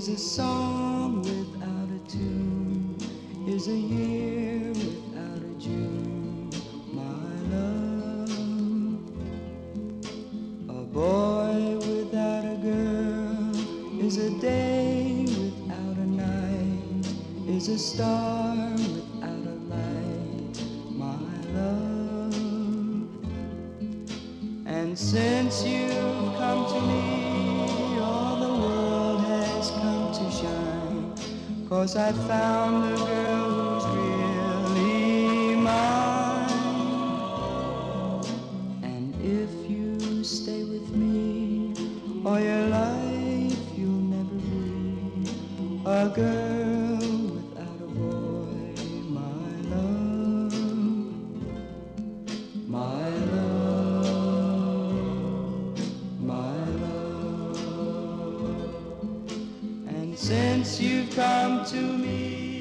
is a song without a tune, is a year without a June, my love. A boy without a girl is a day without a night, is a star without a light, my love. And since you've come to me, all the world has come to shine, 'cause I found a girl who's really mine. And if you stay with me all your life, you'll never be a girl without a boy, my love, my love, my love. And since you've come to me,